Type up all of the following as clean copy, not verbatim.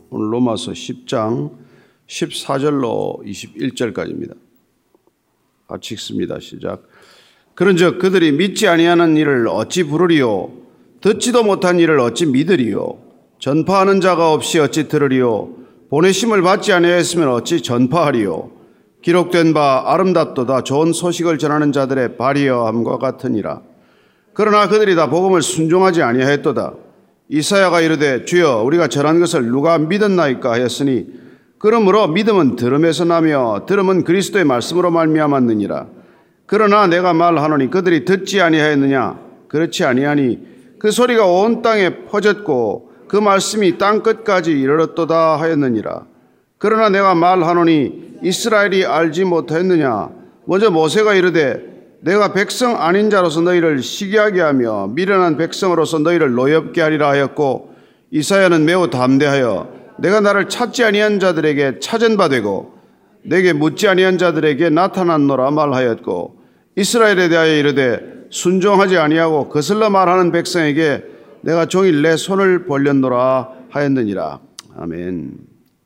오늘 로마서 10장 14절로 21절까지입니다. 같이 읽습니다. 시작. 그런즉 그들이 믿지 아니하는 일을 어찌 부르리요? 듣지도 못한 일을 어찌 믿으리요? 전파하는 자가 없이 어찌 들으리요? 보내심을 받지 아니하였으면 어찌 전파하리요? 기록된 바 아름답도다 좋은 소식을 전하는 자들의 발이여함과 같으니라. 그러나 그들이 다 복음을 순종하지 아니하였도다. 이사야가 이르되 주여 우리가 전한 것을 누가 믿었나이까 하였으니 그러므로 믿음은 들음에서 나며 들음은 그리스도의 말씀으로 말미암았느니라. 그러나 내가 말하노니 그들이 듣지 아니하였느냐? 그렇지 아니하니 그 소리가 온 땅에 퍼졌고 그 말씀이 땅 끝까지 이르렀도다 하였느니라. 그러나 내가 말하노니 이스라엘이 알지 못하였느냐? 먼저 모세가 이르되 내가 백성 아닌 자로서 너희를 시기하게 하며 미련한 백성으로서 너희를 노엽게 하리라 하였고, 이사야는 매우 담대하여 내가 나를 찾지 아니한 자들에게 찾은 바 되고 내게 묻지 아니한 자들에게 나타났노라 말하였고, 이스라엘에 대하여 이르되 순종하지 아니하고 거슬러 말하는 백성에게 내가 종일 내 손을 벌렸노라 하였느니라. 아멘.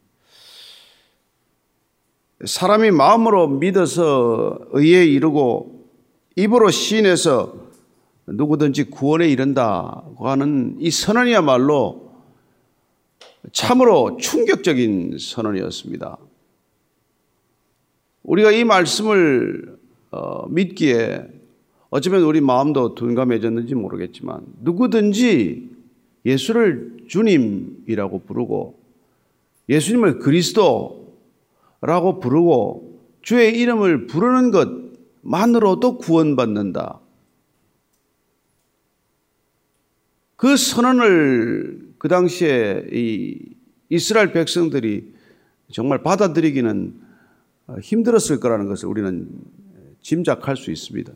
사람이 마음으로 믿어서 의에 이르고 입으로 시인해서 누구든지 구원에 이른다고 하는 이 선언이야말로 참으로 충격적인 선언이었습니다. 우리가 이 말씀을 믿기에 어쩌면 우리 마음도 둔감해졌는지 모르겠지만 누구든지 예수를 주님이라고 부르고 예수님을 그리스도라고 부르고 주의 이름을 부르는 것만으로도 구원받는다. 그 선언을 그 당시에 이 이스라엘 백성들이 정말 받아들이기는 힘들었을 거라는 것을 우리는 짐작할 수 있습니다.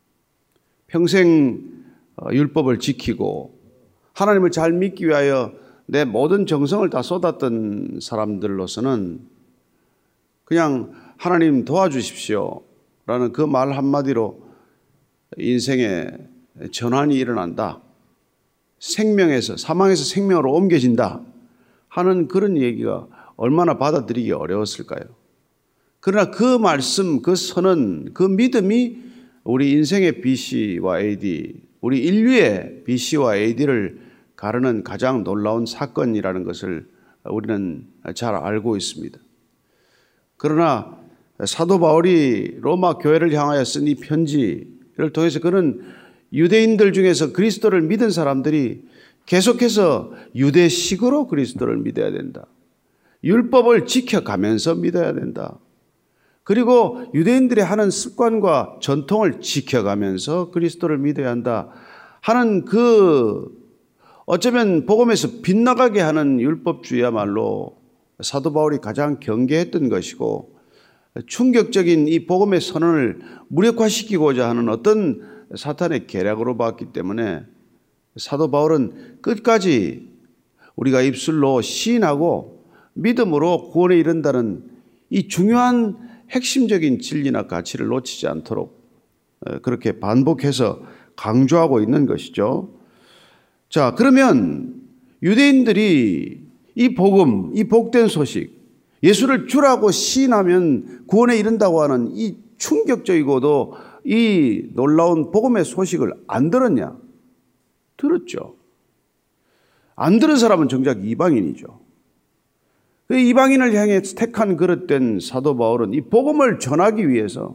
평생 율법을 지키고 하나님을 잘 믿기 위하여 내 모든 정성을 다 쏟았던 사람들로서는 그냥 하나님 도와주십시오 라는 그 말 한마디로 인생의 전환이 일어난다. 생명에서 사망에서 생명으로 옮겨진다 하는 그런 얘기가 얼마나 받아들이기 어려웠을까요? 그러나 그 말씀, 그 선언, 그 믿음이 우리 인생의 BC와 AD, 우리 인류의 BC와 AD를 가르는 가장 놀라운 사건이라는 것을 우리는 잘 알고 있습니다. 그러나 사도 바울이 로마 교회를 향하여 쓴 이 편지를 통해서 그는 유대인들 중에서 그리스도를 믿은 사람들이 계속해서 유대식으로 그리스도를 믿어야 된다. 율법을 지켜가면서 믿어야 된다. 그리고 유대인들이 하는 습관과 전통을 지켜가면서 그리스도를 믿어야 한다 하는 그 어쩌면 복음에서 빗나가게 하는 율법주의야말로 사도 바울이 가장 경계했던 것이고 충격적인 이 복음의 선언을 무력화시키고자 하는 어떤 사탄의 계략으로 봤기 때문에 사도 바울은 끝까지 우리가 입술로 시인하고 믿음으로 구원에 이른다는 이 중요한 핵심적인 진리나 가치를 놓치지 않도록 그렇게 반복해서 강조하고 있는 것이죠. 자, 그러면 유대인들이 이 복음, 이 복된 소식, 예수를 주라고 시인하면 구원에 이른다고 하는 이 충격적이고도 이 놀라운 복음의 소식을 안 들었냐? 들었죠. 안 들은 사람은 정작 이방인이죠. 그 이방인을 향해 택한 그릇된 사도 바울은 이 복음을 전하기 위해서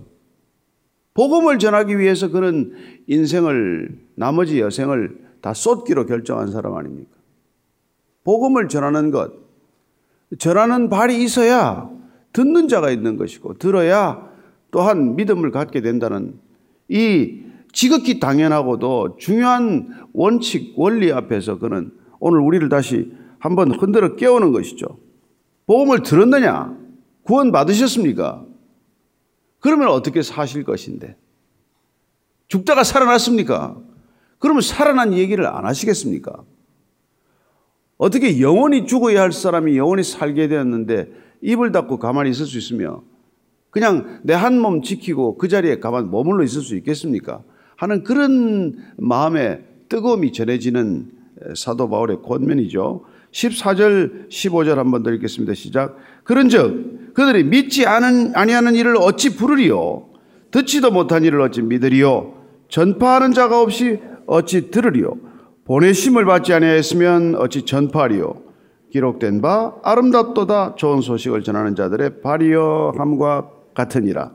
그는 인생을 나머지 여생을 다 쏟기로 결정한 사람 아닙니까? 복음을 전하는 것, 전하는 발이 있어야 듣는 자가 있는 것이고 들어야 또한 믿음을 갖게 된다는 이 지극히 당연하고도 중요한 원칙, 원리 앞에서 그는 오늘 우리를 다시 한번 흔들어 깨우는 것이죠. 복음을 들었느냐? 구원 받으셨습니까? 그러면 어떻게 사실 것인데? 죽다가 살아났습니까? 그러면 살아난 얘기를 안 하시겠습니까? 어떻게 영원히 죽어야 할 사람이 영원히 살게 되었는데 입을 닫고 가만히 있을 수 있으며 그냥 내 한 몸 지키고 그 자리에 가만히 머물러 있을 수 있겠습니까? 하는 그런 마음의 뜨거움이 전해지는 사도 바울의 권면이죠. 14절 15절 한번 더 읽겠습니다. 시작. 그런즉 그들이 믿지 아니하는 일을 어찌 부르리요? 듣지도 못한 일을 어찌 믿으리요? 전파하는 자가 없이 어찌 들으리요? 보내심을 받지 아니하였으면 어찌 전파하리요? 기록된 바 아름답도다 좋은 소식을 전하는 자들의 발이여 함과 같으니라.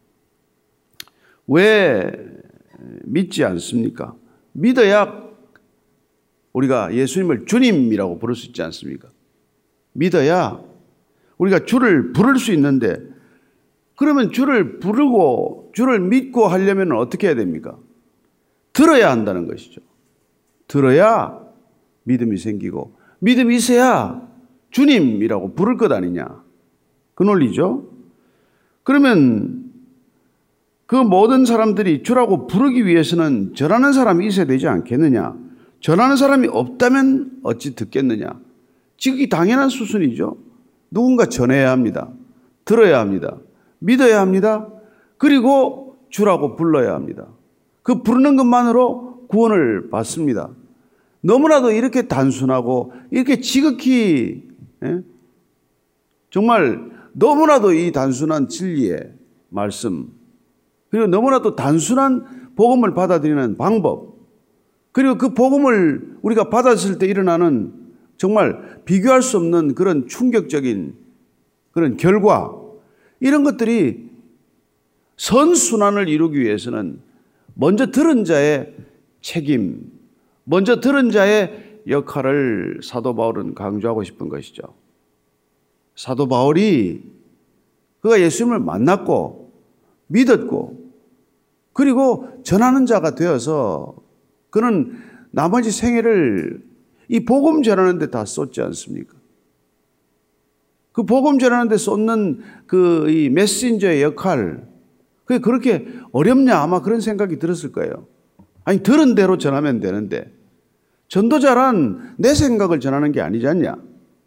왜 믿지 않습니까? 믿어야 우리가 예수님을 주님이라고 부를 수 있지 않습니까? 믿어야 우리가 주를 부를 수 있는데, 그러면 주를 부르고 주를 믿고 하려면 어떻게 해야 됩니까? 들어야 한다는 것이죠. 들어야 믿음이 생기고, 믿음이 있어야 주님이라고 부를 것 아니냐, 그 논리죠. 그러면 그 모든 사람들이 주라고 부르기 위해서는 전하는 사람이 있어야 되지 않겠느냐? 전하는 사람이 없다면 어찌 듣겠느냐? 지극히 당연한 수순이죠. 누군가 전해야 합니다. 들어야 합니다. 믿어야 합니다. 그리고 주라고 불러야 합니다. 그 부르는 것만으로 구원을 받습니다. 너무나도 이렇게 단순하고 이렇게 지극히, 정말 너무나도 이 단순한 진리의 말씀, 그리고 너무나도 단순한 복음을 받아들이는 방법, 그리고 그 복음을 우리가 받았을 때 일어나는 정말 비교할 수 없는 그런 충격적인 그런 결과, 이런 것들이 선순환을 이루기 위해서는 먼저 들은 자의 책임, 먼저 들은 자의 역할을 사도 바울은 강조하고 싶은 것이죠. 사도 바울이 그가 예수님을 만났고 믿었고 그리고 전하는 자가 되어서 그는 나머지 생애를 이 복음 전하는 데 다 쏟지 않습니까? 그 복음 전하는 데 쏟는 그 이 메신저의 역할, 그게 그렇게 어렵냐, 아마 그런 생각이 들었을 거예요. 아니, 들은 대로 전하면 되는데, 전도자란 내 생각을 전하는 게 아니지 않냐?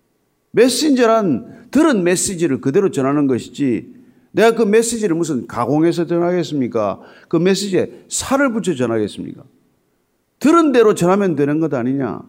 메신저란 들은 메시지를 그대로 전하는 것이지, 내가 그 메시지를 무슨 가공해서 전하겠습니까? 그 메시지에 살을 붙여 전하겠습니까? 들은 대로 전하면 되는 것 아니냐?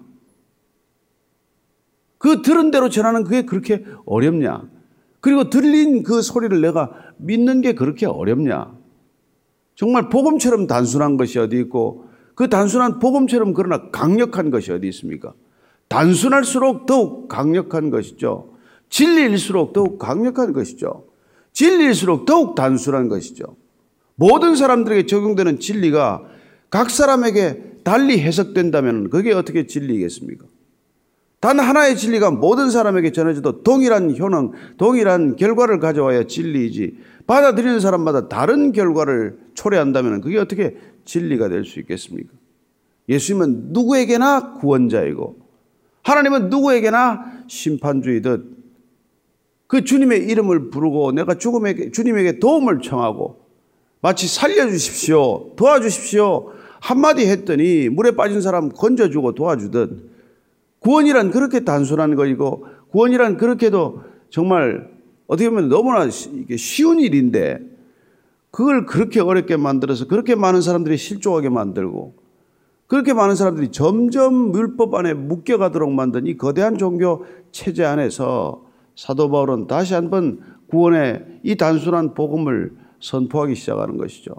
그 들은 대로 전하는 그게 그렇게 어렵냐? 그리고 들린 그 소리를 내가 믿는 게 그렇게 어렵냐? 정말 복음처럼 단순한 것이 어디 있고, 그 단순한 복음처럼 그러나 강력한 것이 어디 있습니까? 단순할수록 더욱 강력한 것이죠. 진리일수록 더욱 강력한 것이죠. 진리일수록 더욱 단순한 것이죠. 모든 사람들에게 적용되는 진리가 각 사람에게 달리 해석된다면 그게 어떻게 진리겠습니까? 단 하나의 진리가 모든 사람에게 전해져도 동일한 효능, 동일한 결과를 가져와야 진리이지, 받아들이는 사람마다 다른 결과를 초래한다면 그게 어떻게 진리가 될 수 있겠습니까? 예수님은 누구에게나 구원자이고 하나님은 누구에게나 심판주이듯 그 주님의 이름을 부르고 내가 주님에게 도움을 청하고 마치 살려주십시오, 도와주십시오 한마디 했더니 물에 빠진 사람 건져주고 도와주듯, 구원이란 그렇게 단순한 것이고, 구원이란 그렇게도 정말 어떻게 보면 너무나 쉬운 일인데, 그걸 그렇게 어렵게 만들어서 그렇게 많은 사람들이 실족하게 만들고, 그렇게 많은 사람들이 점점 율법 안에 묶여가도록 만든 이 거대한 종교 체제 안에서 사도 바울은 다시 한번 구원의 이 단순한 복음을 선포하기 시작하는 것이죠.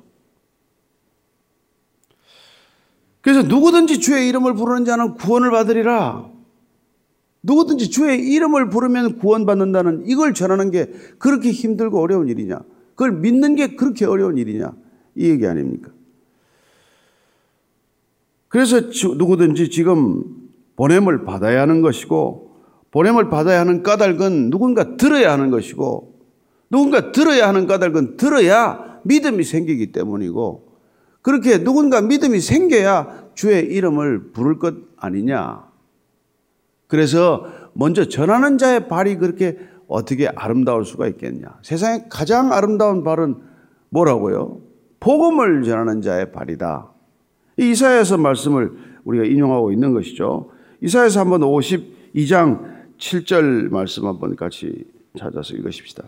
그래서 누구든지 주의 이름을 부르는 자는 구원을 받으리라. 누구든지 주의 이름을 부르면 구원받는다는 이걸 전하는 게 그렇게 힘들고 어려운 일이냐? 그걸 믿는 게 그렇게 어려운 일이냐? 이 얘기 아닙니까? 그래서 누구든지 지금 보냄을 받아야 하는 것이고, 보냄을 받아야 하는 까닭은 누군가 들어야 하는 것이고, 누군가 들어야 하는 까닭은 들어야 믿음이 생기기 때문이고, 그렇게 누군가 믿음이 생겨야 주의 이름을 부를 것 아니냐. 그래서 먼저 전하는 자의 발이 그렇게 어떻게 아름다울 수가 있겠냐. 세상에 가장 아름다운 발은 뭐라고요? 복음을 전하는 자의 발이다. 이 이사야서 말씀을 우리가 인용하고 있는 것이죠. 이사야서 한번 52장 7절 말씀 한번 같이 찾아서 읽으십시다.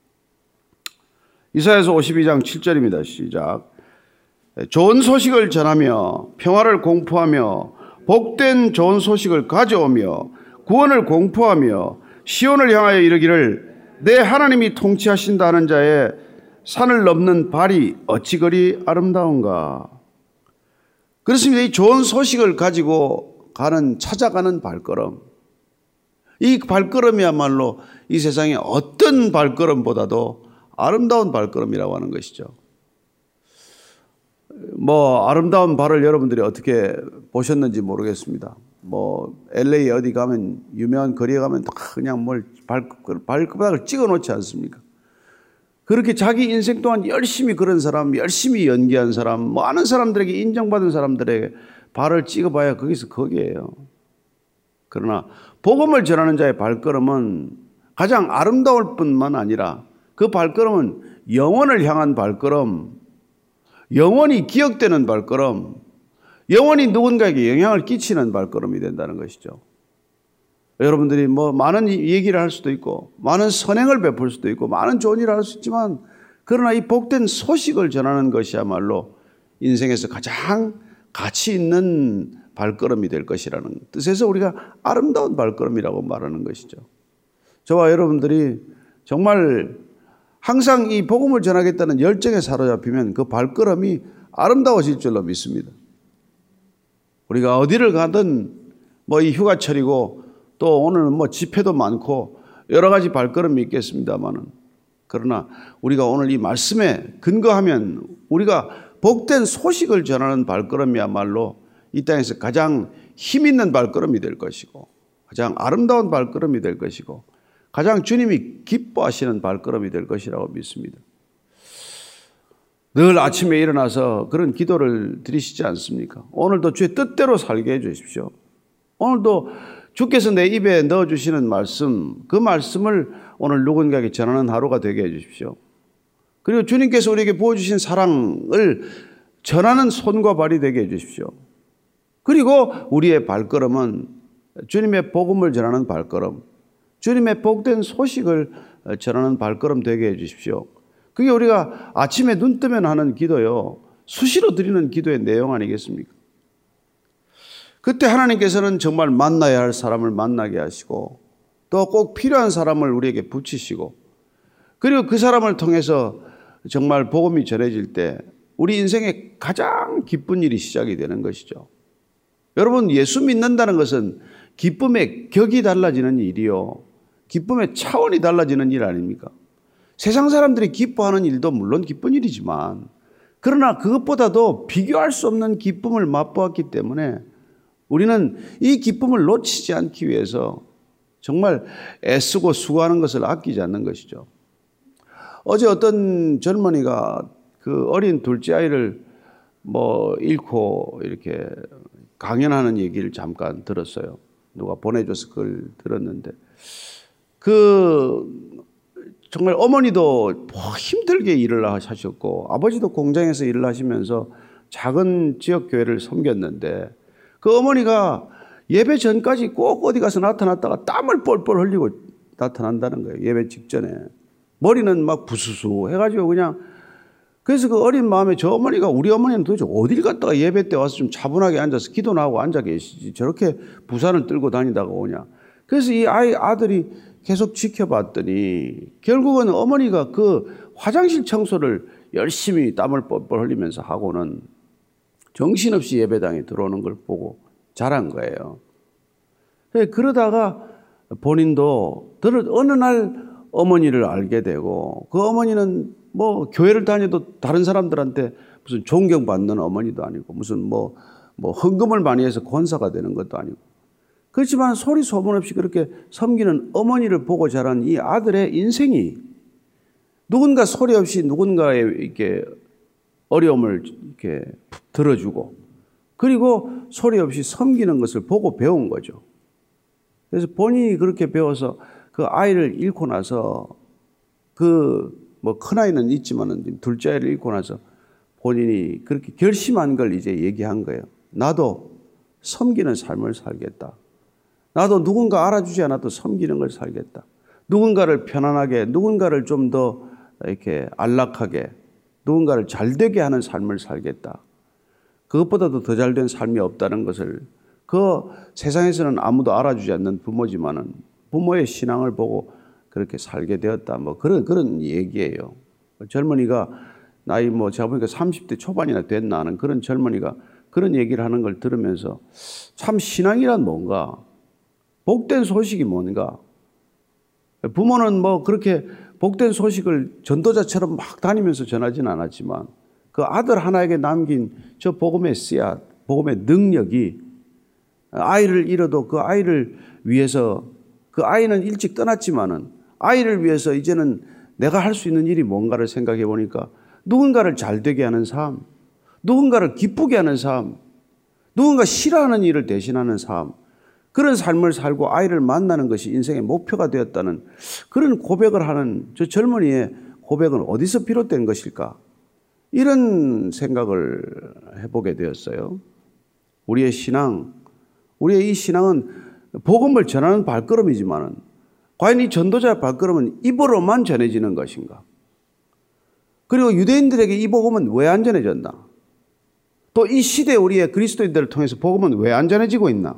이사야서 52장 7절입니다. 시작. 좋은 소식을 전하며 평화를 공포하며 복된 좋은 소식을 가져오며 구원을 공포하며 시온을 향하여 이르기를 내 하나님이 통치하신다 하는 자의 산을 넘는 발이 어찌 그리 아름다운가. 그렇습니다. 이 좋은 소식을 가지고 찾아가는 발걸음. 이 발걸음이야말로 이 세상의 어떤 발걸음보다도 아름다운 발걸음이라고 하는 것이죠. 아름다운 발을 여러분들이 어떻게 보셨는지 모르겠습니다. LA 어디 가면, 유명한 거리에 가면 그냥 발바닥을 찍어 놓지 않습니까? 그렇게 자기 인생 동안 열심히 그런 사람, 열심히 연기한 사람, 많은 사람들에게 인정받은 사람들에게 발을 찍어봐야 거기에요. 그러나 복음을 전하는 자의 발걸음은 가장 아름다울 뿐만 아니라 그 발걸음은 영혼을 향한 발걸음, 영원히 기억되는 발걸음, 영원히 누군가에게 영향을 끼치는 발걸음이 된다는 것이죠. 여러분들이 많은 얘기를 할 수도 있고 많은 선행을 베풀 수도 있고 많은 좋은 일을 할 수 있지만 그러나 이 복된 소식을 전하는 것이야말로 인생에서 가장 가치 있는 발걸음이 될 것이라는 뜻에서 우리가 아름다운 발걸음이라고 말하는 것이죠. 저와 여러분들이 정말 항상 이 복음을 전하겠다는 열정에 사로잡히면 그 발걸음이 아름다워질 줄로 믿습니다. 우리가 어디를 가든 이 휴가철이고 또 오늘 집회도 많고 여러 가지 발걸음이 있겠습니다만은 그러나 우리가 오늘 이 말씀에 근거하면 우리가 복된 소식을 전하는 발걸음이야말로 이 땅에서 가장 힘 있는 발걸음이 될 것이고 가장 아름다운 발걸음이 될 것이고 가장 주님이 기뻐하시는 발걸음이 될 것이라고 믿습니다. 늘 아침에 일어나서 그런 기도를 드리시지 않습니까? 오늘도 주의 뜻대로 살게 해 주십시오. 오늘도 주께서 내 입에 넣어주시는 말씀, 그 말씀을 오늘 누군가에게 전하는 하루가 되게 해 주십시오. 그리고 주님께서 우리에게 보여주신 사랑을 전하는 손과 발이 되게 해 주십시오. 그리고 우리의 발걸음은 주님의 복음을 전하는 발걸음, 주님의 복된 소식을 전하는 발걸음 되게 해 주십시오. 그게 우리가 아침에 눈 뜨면 하는 기도요, 수시로 드리는 기도의 내용 아니겠습니까? 그때 하나님께서는 정말 만나야 할 사람을 만나게 하시고 또 꼭 필요한 사람을 우리에게 붙이시고 그리고 그 사람을 통해서 정말 복음이 전해질 때 우리 인생의 가장 기쁜 일이 시작이 되는 것이죠. 여러분, 예수 믿는다는 것은 기쁨의 격이 달라지는 일이요, 기쁨의 차원이 달라지는 일 아닙니까? 세상 사람들이 기뻐하는 일도 물론 기쁜 일이지만 그러나 그것보다도 비교할 수 없는 기쁨을 맛보았기 때문에 우리는 이 기쁨을 놓치지 않기 위해서 정말 애쓰고 수고하는 것을 아끼지 않는 것이죠. 어제 어떤 젊은이가 그 어린 둘째 아이를 잃고 이렇게 강연하는 얘기를 잠깐 들었어요. 누가 보내줘서 그걸 들었는데 정말 어머니도 힘들게 일을 하셨고 아버지도 공장에서 일을 하시면서 작은 지역교회를 섬겼는데 그 어머니가 예배 전까지 꼭 어디 가서 나타났다가 땀을 뻘뻘 흘리고 나타난다는 거예요. 예배 직전에. 머리는 막 부스스 해가지고 그래서 그 어린 마음에 저 어머니가, 우리 어머니는 도대체 어딜 갔다가 예배 때 와서 좀 차분하게 앉아서 기도나 하고 앉아 계시지 저렇게 부산을 들고 다니다가 오냐. 그래서 이 아들이 계속 지켜봤더니 결국은 어머니가 그 화장실 청소를 열심히 땀을 뻘뻘 흘리면서 하고는 정신없이 예배당에 들어오는 걸 보고 자란 거예요. 그러다가 본인도 어느 날 어머니를 알게 되고 그 어머니는 교회를 다녀도 다른 사람들한테 무슨 존경받는 어머니도 아니고 무슨 헌금을 많이 해서 권사가 되는 것도 아니고 그렇지만 소리 소문 없이 그렇게 섬기는 어머니를 보고 자란 이 아들의 인생이 누군가 소리 없이 누군가의 이렇게 어려움을 이렇게 들어주고 그리고 소리 없이 섬기는 것을 보고 배운 거죠. 그래서 본인이 그렇게 배워서 그 아이를 잃고 나서 큰아이는 있지만은 둘째 아이를 잃고 나서 본인이 그렇게 결심한 걸 이제 얘기한 거예요. 나도 섬기는 삶을 살겠다. 나도 누군가 알아주지 않아도 섬기는 걸 살겠다. 누군가를 편안하게, 누군가를 좀 더 이렇게 안락하게, 누군가를 잘 되게 하는 삶을 살겠다. 그것보다도 더 잘된 삶이 없다는 것을 그 세상에서는 아무도 알아주지 않는 부모지만은 부모의 신앙을 보고 그렇게 살게 되었다. 뭐 그런 얘기예요. 젊은이가 나이 제가 보니까 30대 초반이나 됐나 하는 그런 젊은이가 그런 얘기를 하는 걸 들으면서 참 신앙이란 뭔가, 복된 소식이 뭔가. 부모는 그렇게 복된 소식을 전도자처럼 막 다니면서 전하지는 않았지만 그 아들 하나에게 남긴 저 복음의 씨앗, 복음의 능력이 아이를 잃어도 그 아이를 위해서, 그 아이는 일찍 떠났지만은 아이를 위해서 이제는 내가 할 수 있는 일이 뭔가를 생각해 보니까 누군가를 잘 되게 하는 삶, 누군가를 기쁘게 하는 삶, 누군가 싫어하는 일을 대신하는 삶, 그런 삶을 살고 아이를 만나는 것이 인생의 목표가 되었다는 그런 고백을 하는 저 젊은이의 고백은 어디서 비롯된 것일까? 이런 생각을 해보게 되었어요. 우리의 이 신앙은 복음을 전하는 발걸음이지만은 과연 이 전도자의 발걸음은 입으로만 전해지는 것인가? 그리고 유대인들에게 이 복음은 왜 안 전해졌나? 또 이 시대 우리의 그리스도인들을 통해서 복음은 왜 안 전해지고 있나?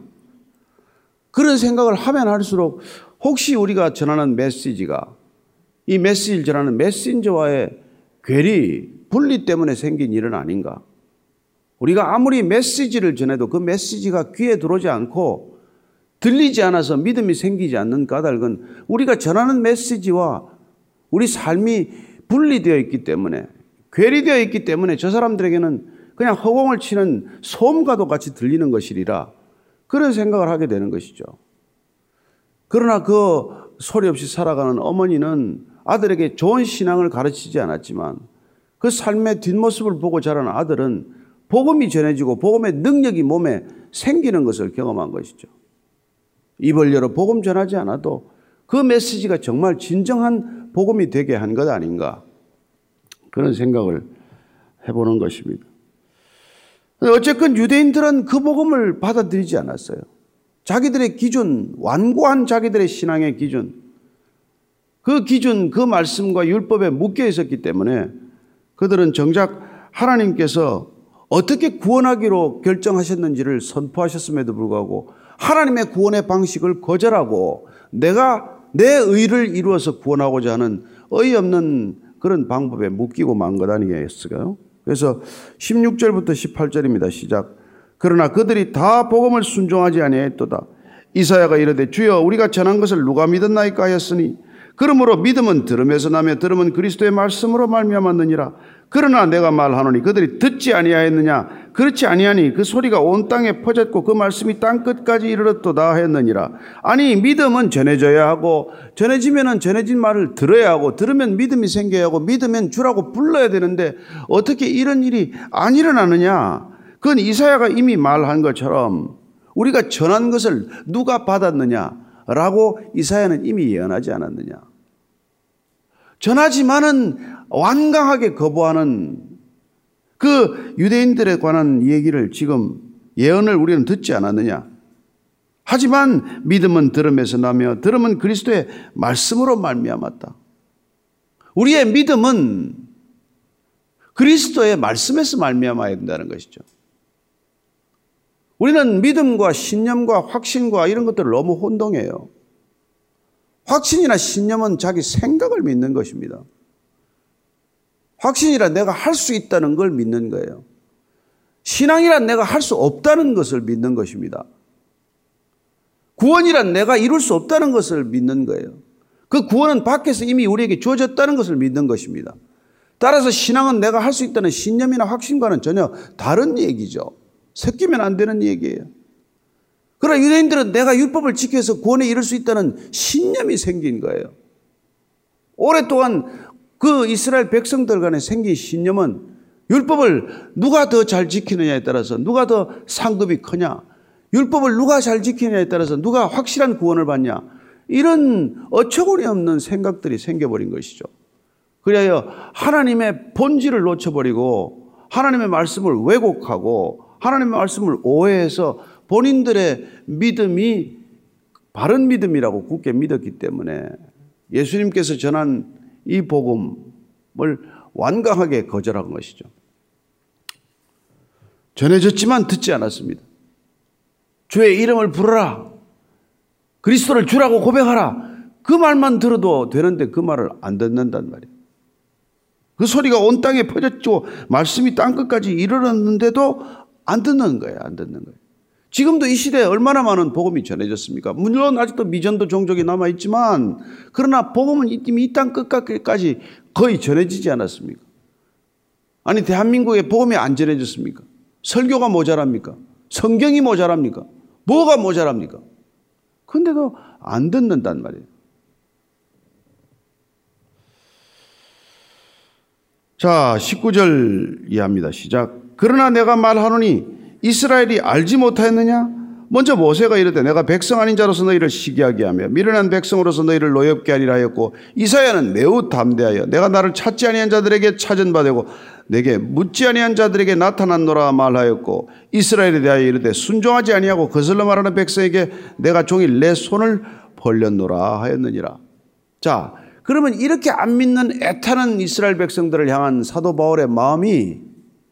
그런 생각을 하면 할수록 혹시 우리가 전하는 메시지가 이 메시지를 전하는 메신저와의 괴리, 분리 때문에 생긴 일은 아닌가? 우리가 아무리 메시지를 전해도 그 메시지가 귀에 들어오지 않고 들리지 않아서 믿음이 생기지 않는 까닭은 우리가 전하는 메시지와 우리 삶이 분리되어 있기 때문에, 괴리되어 있기 때문에 저 사람들에게는 그냥 허공을 치는 소음과도 같이 들리는 것이리라 그런 생각을 하게 되는 것이죠. 그러나 그 소리 없이 살아가는 어머니는 아들에게 좋은 신앙을 가르치지 않았지만 그 삶의 뒷모습을 보고 자란 아들은 복음이 전해지고 복음의 능력이 몸에 생기는 것을 경험한 것이죠. 입을 열어 복음 전하지 않아도 그 메시지가 정말 진정한 복음이 되게 한 것 아닌가, 그런 생각을 해보는 것입니다. 어쨌건 유대인들은 그 복음을 받아들이지 않았어요. 자기들의 기준, 완고한 자기들의 신앙의 기준, 그 기준, 그 말씀과 율법에 묶여 있었기 때문에 그들은 정작 하나님께서 어떻게 구원하기로 결정하셨는지를 선포하셨음에도 불구하고 하나님의 구원의 방식을 거절하고 내가 내 의를 이루어서 구원하고자 하는 어이없는 그런 방법에 묶이고 만 것 아니겠어요? 그래서 16절부터 18절입니다. 시작. 그러나 그들이 다 복음을 순종하지 아니하였도다. 이사야가 이르되 주여 우리가 전한 것을 누가 믿었나이까 하였으니 그러므로 믿음은 들음에서 나며 들음은 그리스도의 말씀으로 말미암았느니라. 그러나 내가 말하노니 그들이 듣지 아니하였느냐? 그렇지 아니하니 그 소리가 온 땅에 퍼졌고 그 말씀이 땅 끝까지 이르렀도다 하였느니라. 아니 믿음은 전해져야 하고 전해지면은 전해진 말을 들어야 하고 들으면 믿음이 생겨야 하고 믿으면 주라고 불러야 되는데 어떻게 이런 일이 안 일어나느냐? 그건 이사야가 이미 말한 것처럼 우리가 전한 것을 누가 받았느냐라고 이사야는 이미 예언하지 않았느냐? 전하지만은 완강하게 거부하는 그 유대인들에 관한 얘기를 지금 예언을 우리는 듣지 않았느냐? 하지만 믿음은 들음에서 나며 들음은 그리스도의 말씀으로 말미암았다. 우리의 믿음은 그리스도의 말씀에서 말미암아야 된다는 것이죠. 우리는 믿음과 신념과 확신과 이런 것들을 너무 혼동해요. 확신이나 신념은 자기 생각을 믿는 것입니다. 확신이란 내가 할 수 있다는 걸 믿는 거예요. 신앙이란 내가 할 수 없다는 것을 믿는 것입니다. 구원이란 내가 이룰 수 없다는 것을 믿는 거예요. 그 구원은 밖에서 이미 우리에게 주어졌다는 것을 믿는 것입니다. 따라서 신앙은 내가 할 수 있다는 신념이나 확신과는 전혀 다른 얘기죠. 섞이면 안 되는 얘기예요. 그러나 유대인들은 내가 율법을 지켜서 구원에 이를 수 있다는 신념이 생긴 거예요. 오랫동안 그 이스라엘 백성들 간에 생긴 신념은 율법을 누가 더 잘 지키느냐에 따라서 누가 더 상급이 크냐, 율법을 누가 잘 지키느냐에 따라서 누가 확실한 구원을 받냐, 이런 어처구니 없는 생각들이 생겨버린 것이죠. 그래야 하나님의 본질을 놓쳐버리고 하나님의 말씀을 왜곡하고 하나님의 말씀을 오해해서 본인들의 믿음이 바른 믿음이라고 굳게 믿었기 때문에 예수님께서 전한 이 복음을 완강하게 거절한 것이죠. 전해졌지만 듣지 않았습니다. 주의 이름을 부르라. 그리스도를 주라고 고백하라. 그 말만 들어도 되는데 그 말을 안 듣는단 말이에요. 그 소리가 온 땅에 퍼졌죠. 말씀이 땅끝까지 이르렀는데도 안 듣는 거예요. 안 듣는 거예요. 지금도 이 시대에 얼마나 많은 복음이 전해졌습니까? 물론 아직도 미전도 종족이 남아있지만 그러나 복음은 이미 이 땅 끝까지 거의 전해지지 않았습니까? 아니 대한민국에 복음이 안 전해졌습니까? 설교가 모자랍니까? 성경이 모자랍니까? 뭐가 모자랍니까? 근데도 안 듣는단 말이에요. 자, 19절 이해합니다. 시작. 그러나 내가 말하노니 이스라엘이 알지 못하였느냐? 먼저 모세가 이르되 내가 백성 아닌 자로서 너희를 시기하게 하며 미련한 백성으로서 너희를 노엽게 하리라 하였고, 이사야는 매우 담대하여 내가 나를 찾지 아니한 자들에게 찾은 바 되고 내게 묻지 아니한 자들에게 나타났노라 말하였고, 이스라엘에 대하여 이르되 순종하지 아니하고 거슬러 말하는 백성에게 내가 종일 내 손을 벌렸노라 하였느니라. 자, 그러면 이렇게 안 믿는 애타는 이스라엘 백성들을 향한 사도 바울의 마음이,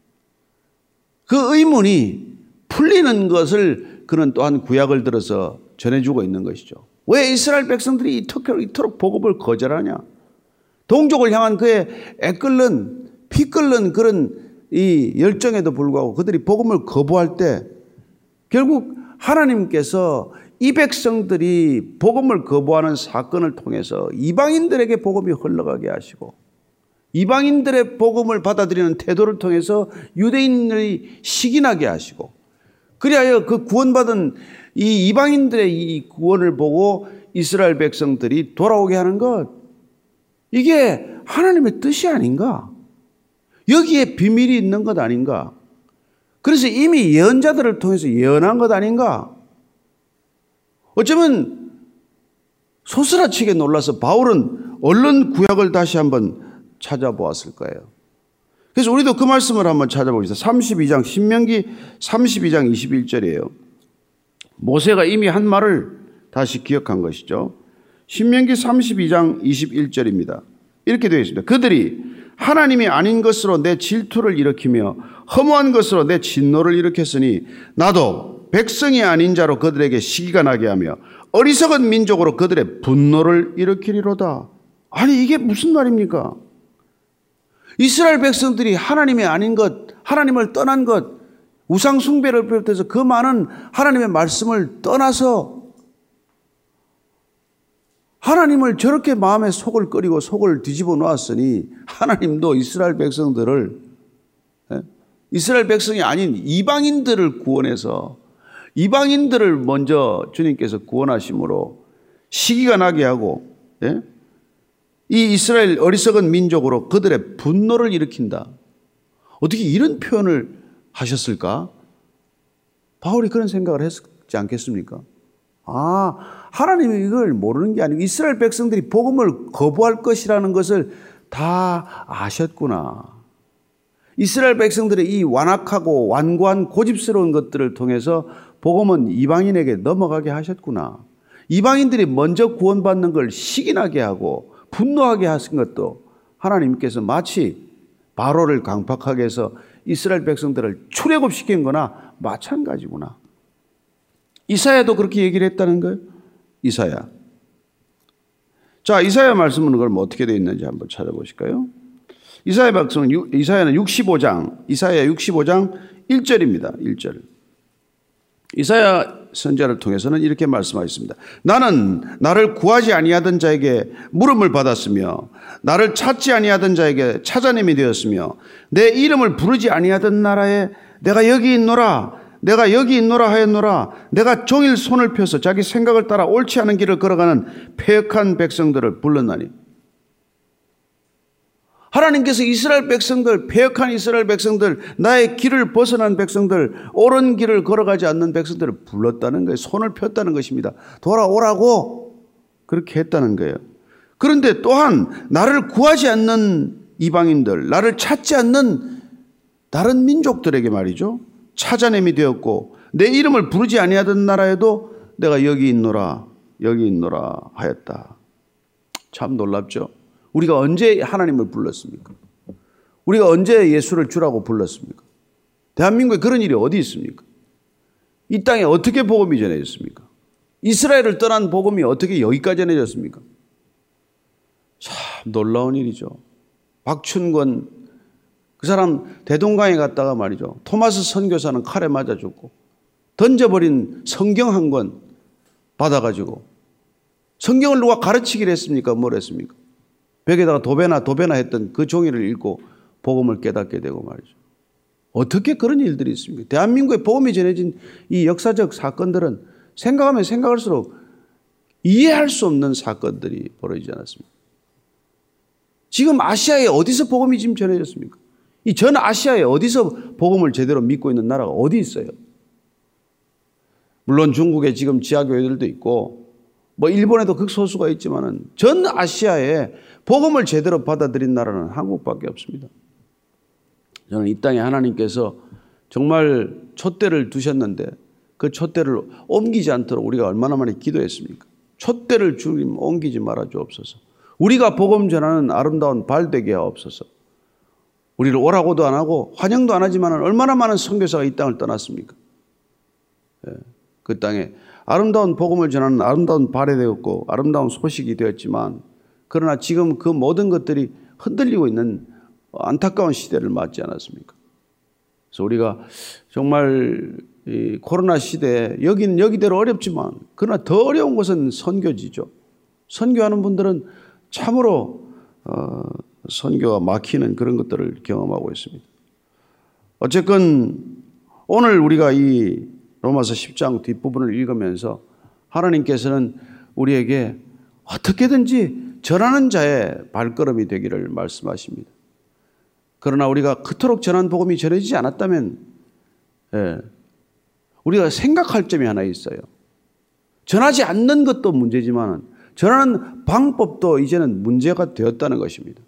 그 의문이 풀리는 것을 그는 또한 구약을 들어서 전해주고 있는 것이죠. 왜 이스라엘 백성들이 이토록 복음을 거절하냐? 동족을 향한 그의 피 끓는 그런 이 열정에도 불구하고 그들이 복음을 거부할 때 결국 하나님께서 이 백성들이 복음을 거부하는 사건을 통해서 이방인들에게 복음이 흘러가게 하시고, 이방인들의 복음을 받아들이는 태도를 통해서 유대인들이 시기나게 하시고, 그리하여 그 구원받은 이 이방인들의 이 구원을 보고 이스라엘 백성들이 돌아오게 하는 것, 이게 하나님의 뜻이 아닌가? 여기에 비밀이 있는 것 아닌가? 그래서 이미 예언자들을 통해서 예언한 것 아닌가? 어쩌면 소스라치게 놀라서 바울은 얼른 구약을 다시 한번 찾아보았을 거예요. 그래서 우리도 그 말씀을 한번 찾아봅시다. 32장, 신명기 32장 21절이에요. 모세가 이미 한 말을 다시 기억한 것이죠. 신명기 32장 21절입니다. 이렇게 되어 있습니다. 그들이 하나님이 아닌 것으로 내 질투를 일으키며 허무한 것으로 내 진노를 일으켰으니 나도 백성이 아닌 자로 그들에게 시기가 나게 하며 어리석은 민족으로 그들의 분노를 일으키리로다. 아니 이게 무슨 말입니까? 이스라엘 백성들이 하나님이 아닌 것, 하나님을 떠난 것, 우상 숭배를 비롯해서 그 많은 하나님의 말씀을 떠나서 하나님을 저렇게 마음에 속을 끓이고 속을 뒤집어 놓았으니 하나님도 이스라엘 백성들을, 이스라엘 백성이 아닌 이방인들을 구원해서 이방인들을 먼저 주님께서 구원하심으로 시기가 나게 하고, 이 이스라엘 어리석은 민족으로 그들의 분노를 일으킨다. 어떻게 이런 표현을 하셨을까? 바울이 그런 생각을 했지 않겠습니까? 하나님이 이걸 모르는 게 아니고 이스라엘 백성들이 복음을 거부할 것이라는 것을 다 아셨구나. 이스라엘 백성들의 이 완악하고 완고한 고집스러운 것들을 통해서 복음은 이방인에게 넘어가게 하셨구나. 이방인들이 먼저 구원받는 걸 시기나게 하고 분노하게 하신 것도 하나님께서 마치 바로를 강팍하게 해서 이스라엘 백성들을 출애굽시킨 거나 마찬가지구나. 이사야도 그렇게 얘기를 했다는 거예요. 이사야. 자, 이사야 말씀은 그럼 어떻게 되어 있는지 한번 찾아보실까요? 이사야 말씀은 이사야 65장 1절입니다. 1절. 이사야 선지자를 통해서는 이렇게 말씀하셨습니다. 나는 나를 구하지 아니하던 자에게 물음을 받았으며 나를 찾지 아니하던 자에게 찾아냄이 되었으며 내 이름을 부르지 아니하던 나라에 내가 여기 있노라 하였노라. 내가 종일 손을 펴서 자기 생각을 따라 옳지 않은 길을 걸어가는 패역한 백성들을 불렀나니. 하나님께서 이스라엘 백성들, 패역한 이스라엘 백성들, 나의 길을 벗어난 백성들, 옳은 길을 걸어가지 않는 백성들을 불렀다는 거예요. 손을 폈다는 것입니다. 돌아오라고 그렇게 했다는 거예요. 그런데 또한 나를 구하지 않는 이방인들, 나를 찾지 않는 다른 민족들에게 말이죠, 찾아냄이 되었고 내 이름을 부르지 아니하던 나라에도 내가 여기 있노라 하였다. 참 놀랍죠. 우리가 언제 하나님을 불렀습니까? 우리가 언제 예수를 주라고 불렀습니까? 대한민국에 그런 일이 어디 있습니까? 이 땅에 어떻게 복음이 전해졌습니까? 이스라엘을 떠난 복음이 어떻게 여기까지 전해졌습니까? 참 놀라운 일이죠. 박춘권 그 사람 대동강에 갔다가 말이죠. 토마스 선교사는 칼에 맞아 죽고 던져버린 성경 한 권 받아가지고 성경을 누가 가르치기를 했습니까? 뭘 했습니까? 벽에다가 도배나 했던 그 종이를 읽고 복음을 깨닫게 되고 말이죠. 어떻게 그런 일들이 있습니까? 대한민국에 복음이 전해진 이 역사적 사건들은 생각하면 생각할수록 이해할 수 없는 사건들이 벌어지지 않았습니까? 지금 아시아에 어디서 복음이 지금 전해졌습니까? 이 전 아시아에 어디서 복음을 제대로 믿고 있는 나라가 어디 있어요? 물론 중국에 지금 지하교회들도 있고 뭐 일본에도 극소수가 있지만은 전 아시아에 복음을 제대로 받아들인 나라는 한국밖에 없습니다. 저는 이 땅에 하나님께서 정말 촛대를 두셨는데 그 촛대를 옮기지 않도록 우리가 얼마나 많이 기도했습니까? 촛대를 주님 옮기지 말아 주옵소서. 우리가 복음 전하는 아름다운 발 되게 하옵소서. 우리를 오라고도 안 하고 환영도 안 하지만 얼마나 많은 선교사가 이 땅을 떠났습니까? 그 땅에 아름다운 복음을 전하는 아름다운 발이 되었고 아름다운 소식이 되었지만 그러나 지금 그 모든 것들이 흔들리고 있는 안타까운 시대를 맞지 않았습니까? 그래서 우리가 정말 이 코로나 시대에 여기는 여기대로 어렵지만 그러나 더 어려운 것은 선교지죠. 선교하는 분들은 참으로 선교가 막히는 그런 것들을 경험하고 있습니다. 어쨌건 오늘 우리가 이 로마서 10장 뒷부분을 읽으면서 하나님께서는 우리에게 어떻게든지 전하는 자의 발걸음이 되기를 말씀하십니다. 그러나 우리가 그토록 전한 복음이 전해지지 않았다면 우리가 생각할 점이 하나 있어요. 전하지 않는 것도 문제지만 전하는 방법도 이제는 문제가 되었다는 것입니다.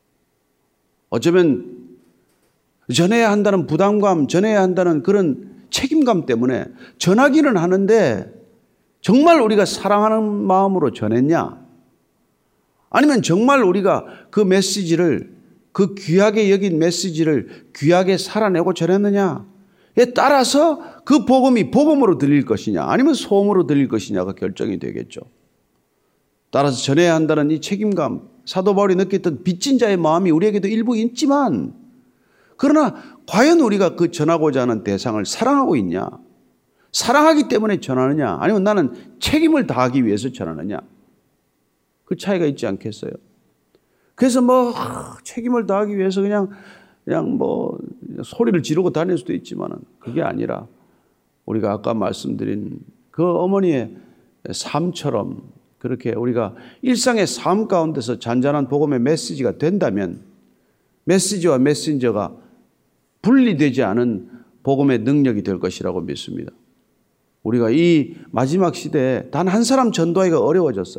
어쩌면 전해야 한다는 부담감, 전해야 한다는 그런 책임감 때문에 전하기는 하는데 정말 우리가 사랑하는 마음으로 전했냐? 아니면 정말 우리가 그 메시지를 그 귀하게 여긴 메시지를 귀하게 살아내고 전했느냐에 따라서 그 복음이 복음으로 들릴 것이냐 아니면 소음으로 들릴 것이냐가 결정이 되겠죠. 따라서 전해야 한다는 이 책임감, 사도 바울이 느꼈던 빚진 자의 마음이 우리에게도 일부 있지만 그러나 과연 우리가 그 전하고자 하는 대상을 사랑하고 있냐? 사랑하기 때문에 전하느냐? 아니면 나는 책임을 다하기 위해서 전하느냐? 그 차이가 있지 않겠어요? 그래서 책임을 다하기 위해서 그냥 소리를 지르고 다닐 수도 있지만 그게 아니라 우리가 아까 말씀드린 그 어머니의 삶처럼 그렇게 우리가 일상의 삶 가운데서 잔잔한 복음의 메시지가 된다면 메시지와 메신저가 분리되지 않은 복음의 능력이 될 것이라고 믿습니다. 우리가 이 마지막 시대에 단 한 사람 전도하기가 어려워졌어요.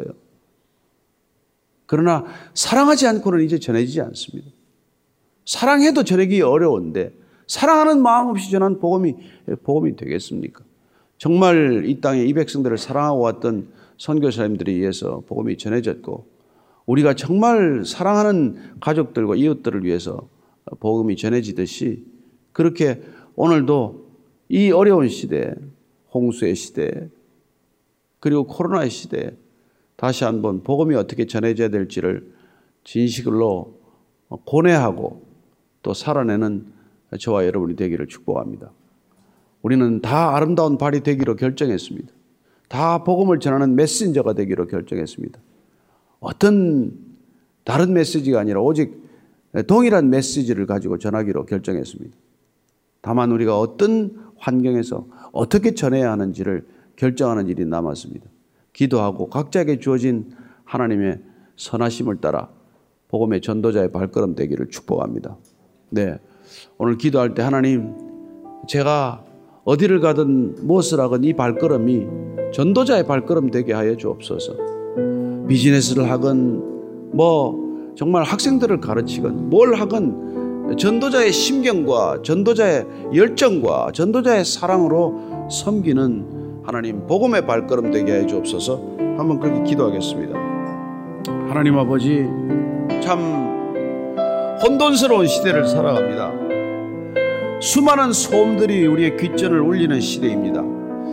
그러나 사랑하지 않고는 이제 전해지지 않습니다. 사랑해도 전하기 어려운데 사랑하는 마음 없이 전한 복음이 되겠습니까? 정말 이 땅에 이 백성들을 사랑하고 왔던 선교사님들에 의해서 복음이 전해졌고 우리가 정말 사랑하는 가족들과 이웃들을 위해서 복음이 전해지듯이 그렇게 오늘도 이 어려운 시대에 홍수의 시대에 그리고 코로나의 시대에 다시 한번 복음이 어떻게 전해져야 될지를 진실로 고뇌하고 또 살아내는 저와 여러분이 되기를 축복합니다. 우리는 다 아름다운 발이 되기로 결정했습니다. 다 복음을 전하는 메신저가 되기로 결정했습니다. 어떤 다른 메시지가 아니라 오직 동일한 메시지를 가지고 전하기로 결정했습니다. 다만 우리가 어떤 환경에서 어떻게 전해야 하는지를 결정하는 일이 남았습니다. 기도하고 각자에게 주어진 하나님의 선하심을 따라 복음의 전도자의 발걸음 되기를 축복합니다. 네, 오늘 기도할 때 하나님 제가 어디를 가든 무엇을 하건 이 발걸음이 전도자의 발걸음 되게 하여 주옵소서. 비즈니스를 하건 정말 학생들을 가르치건 뭘 하건 전도자의 심경과 전도자의 열정과 전도자의 사랑으로 섬기는 하나님 복음의 발걸음 되게 하여 주옵소서. 한번 그렇게 기도하겠습니다. 하나님 아버지 참 혼돈스러운 시대를 살아갑니다. 수많은 소음들이 우리의 귓전을 울리는 시대입니다.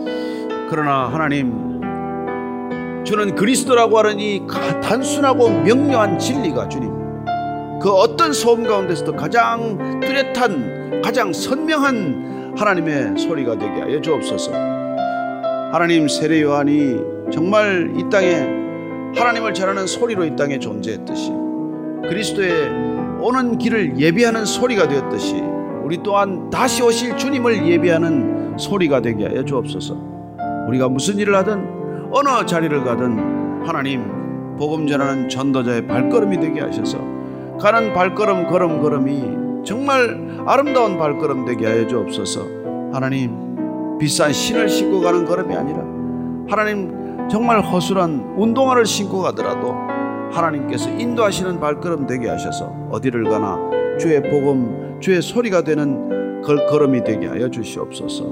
그러나 하나님, 주는 그리스도라고 하는 이 단순하고 명료한 진리가 주님, 그 어떤 소음 가운데서도 가장 뚜렷한, 가장 선명한 하나님의 소리가 되게 하여 주옵소서. 하나님, 세례 요한이 정말 이 땅에 하나님을 전하는 소리로 이 땅에 존재했듯이, 그리스도의 오는 길을 예비하는 소리가 되었듯이, 우리 또한 다시 오실 주님을 예비하는 소리가 되게 하여 주옵소서. 우리가 무슨 일을 하든 어느 자리를 가든 하나님, 복음 전하는 전도자의 발걸음이 되게 하셔서 가는 발걸음 걸음이 정말 아름다운 발걸음 되게 하여 주옵소서. 하나님, 비싼 신을 신고 가는 걸음이 아니라 하나님, 정말 허술한 운동화를 신고 가더라도 하나님께서 인도하시는 발걸음 되게 하셔서 어디를 가나 주의 복음, 주의 소리가 되는 걸음이 되게 하여 주시옵소서.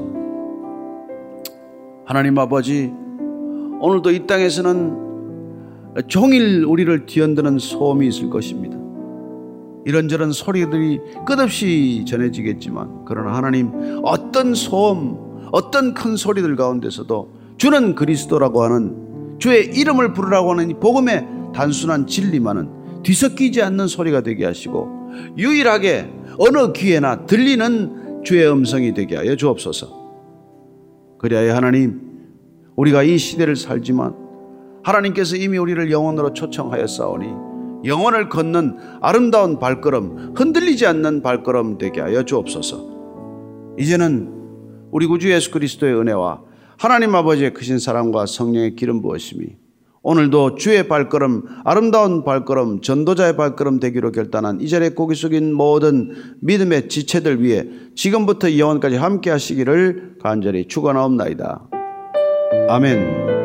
하나님 아버지, 오늘도 이 땅에서는 종일 우리를 뒤흔드는 소음이 있을 것입니다. 이런저런 소리들이 끝없이 전해지겠지만, 그러나 하나님, 어떤 소음, 어떤 큰 소리들 가운데서도 주는 그리스도라고 하는, 주의 이름을 부르라고 하는 이 복음의 단순한 진리만은 뒤섞이지 않는 소리가 되게 하시고, 유일하게 어느 귀에나 들리는 주의 음성이 되게 하여 주옵소서. 그리하여 하나님, 우리가 이 시대를 살지만 하나님께서 이미 우리를 영원으로 초청하였사오니 영원을 걷는 아름다운 발걸음, 흔들리지 않는 발걸음 되게 하여 주옵소서. 이제는 우리 구주 예수 그리스도의 은혜와 하나님 아버지의 크신 사랑과 성령의 기름 부으심이 오늘도 주의 발걸음, 아름다운 발걸음, 전도자의 발걸음 되기로 결단한 이 자리에 고개 숙인 모든 믿음의 지체들 위해 지금부터 영원까지 함께 하시기를 간절히 축원하옵나이다. 아멘.